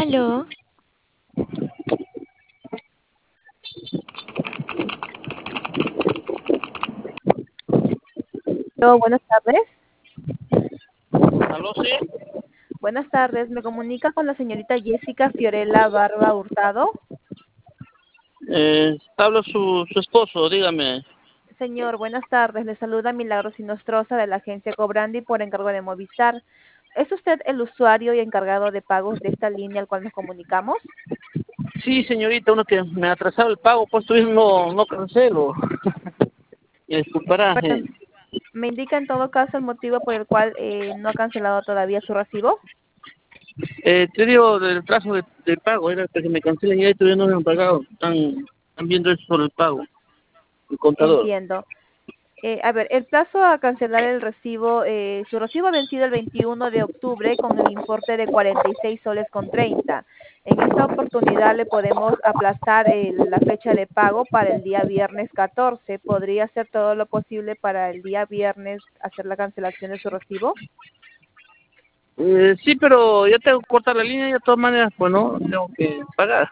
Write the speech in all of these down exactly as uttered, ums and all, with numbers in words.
Aló, Aló, buenas tardes. Aló, sí. Buenas tardes. ¿Me comunica con la señorita Jessica Fiorella Barba Hurtado? Eh, habla su, su esposo, dígame. Señor, buenas tardes. Le saluda Milagros Sinostroza de la agencia Cobrandi por encargo de Movistar. ¿Es usted el usuario y encargado de pagos de esta línea al cual nos comunicamos? Sí, señorita, uno que me ha atrasado el pago, pues tú no, no cancelo. Me disculpará. Pero eh. me indica en todo caso el motivo por el cual eh, no ha cancelado todavía su recibo. Eh, te digo del trazo de, del pago, era que me cancelen ya y todavía no me han pagado. Están, están viendo eso sobre el pago, el contador. Entiendo. Eh, a ver, el plazo a cancelar el recibo, eh, su recibo ha vencido el veintiuno de octubre con el importe de cuarenta y seis soles con treinta. En esta oportunidad le podemos aplazar eh, la fecha de pago para el día viernes catorce. ¿Podría hacer todo lo posible para el día viernes hacer la cancelación de su recibo? Eh, sí, pero ya tengo que cortar la línea y de todas maneras, pues no, tengo que pagar.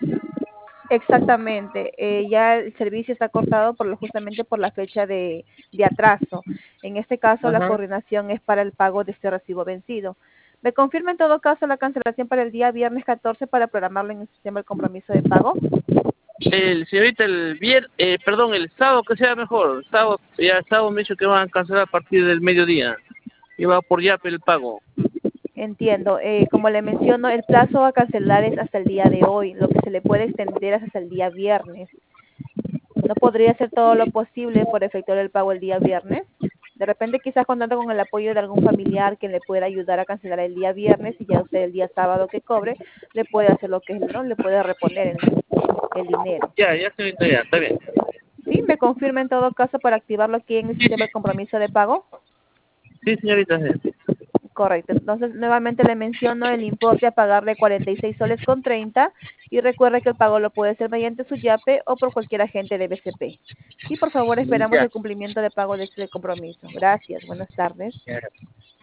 Exactamente, eh, ya el servicio está cortado por lo- justamente por la fecha de, de atraso. En este caso, la Ajá. coordinación es para el pago de este recibo vencido. ¿Me confirma en todo caso la cancelación para el día viernes catorce para programarlo en el sistema de compromiso de pago? El señorita, el viernes, eh, perdón, el sábado que sea mejor. Sábado, ya el sábado me dicho que van a cancelar a partir del mediodía. Y va por Yape el pago. Entiendo. Eh, como le menciono, el plazo a cancelar es hasta el día de hoy, lo que se le puede extender es hasta el día viernes. ¿No podría hacer todo lo posible por efectuar el pago el día viernes? De repente quizás contando con el apoyo de algún familiar que le pueda ayudar a cancelar el día viernes y ya usted el día sábado que cobre le puede hacer lo que es, ¿no? Le puede reponer el, el dinero. Ya, ya señorita, ya, está bien. ¿Sí? ¿Me confirma en todo caso para activarlo aquí en el Sí, sistema sí, de compromiso de pago? sí señorita. Sí. Correcto. Entonces, nuevamente le menciono el importe a pagar de cuarenta y seis soles con treinta y recuerde que el pago lo puede hacer mediante su YAPE o por cualquier agente de B C P. Sí, por favor, esperamos Ya, el cumplimiento de pago de este compromiso. Gracias. Buenas tardes. ya.